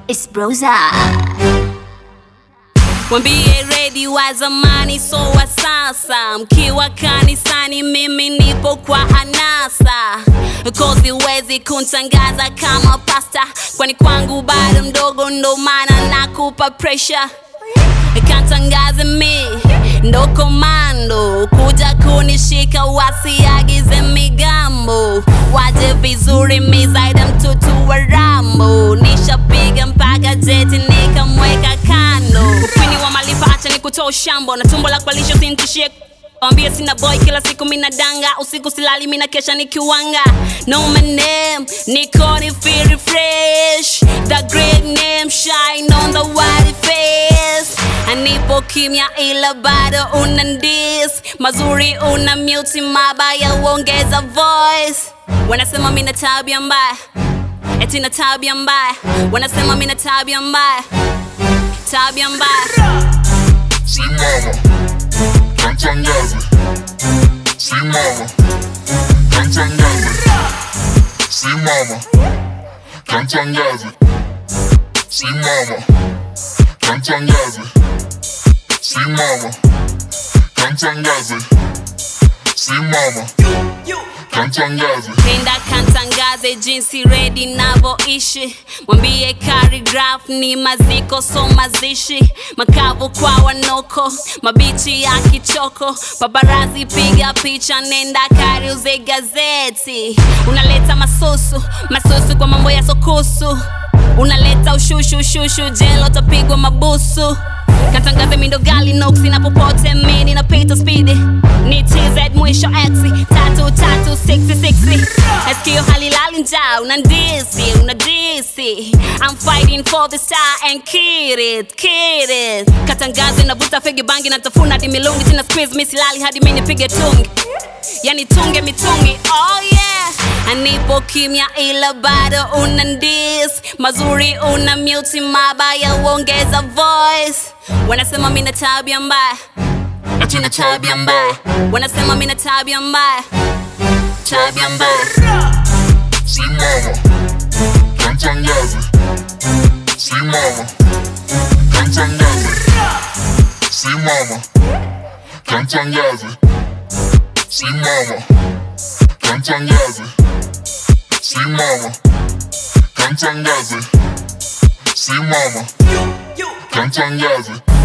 It's Broza. Wambie ready wa zamani so wa sasa. Mkiwa kanisani mimi nipo kwa anasa. Kozi wezi kuntangaza kama pasta, kwani kwangu bado mdogo ndo maana nakupa pressure. Kantangaze mi ndo komando, kuja kunishika wasiagize migambo. Waje vizuri mi zaida mtutu wa Rambo. Nishapiga mpaka jeti nikamweka kando. Upini wa malifa acha nikutoa shambo, na tumbo la kwalisho sintishie. Wambia sina boy kila siku mina danga, usiku silali mina kesha nikiwanga. Know my name, niko ni feel fresh. The great name shine on the white face. Anipo kimya ila bado unandis. Mazuri una mute, mabaya uongeza voice. Wanasema mina tabia mbaya, eti na tabia mbaya. Wanasema mina tabia mbaya, tabia mbaya. Si mama, kantangaze. Si mama, kantangaze. Si mama, kantangaze. Si mama, kantangaze. Si mama, kantangaze. Si mama, kantangaze. Penda kantangaze jinsi ready navoishi. Mwambie choreograph ni maziko so mazishi. Makavu kwa wanoko, mabichi ya kichoko. Paparazi piga picha nenda kariuze gazeti. Unaleta masusu kwa mambo ya sokusu. Unaleta ushushu jelo tapigwa mabusu. Kantangaze mindo gali noksi na popote mini na pita speedy. Ni TZ mwisho exi, tatu 60. Eskio halilali njaa, unadisi. I'm fighting for the star and kid it. Katangaze na vuta fegi bangi na tafuna hadi milungi. Tina squeeze misilali hadi mini pige tungi. Yani tunge mitungi, oh yeah. Anipo kimya ila bado unandis. Mazuri una mute, mabaya uongeza voice. Wanasema mina tabia mbaya, eti na tabia mbaya. Wanasema mina tabia mbaya, tabia mbaya. Si mama, kantangaze. Si mama, kantangaze. Si mama, kantangaze. Si mama, kantangaze. Si mama, kantangaze. Si mama, kantangaze.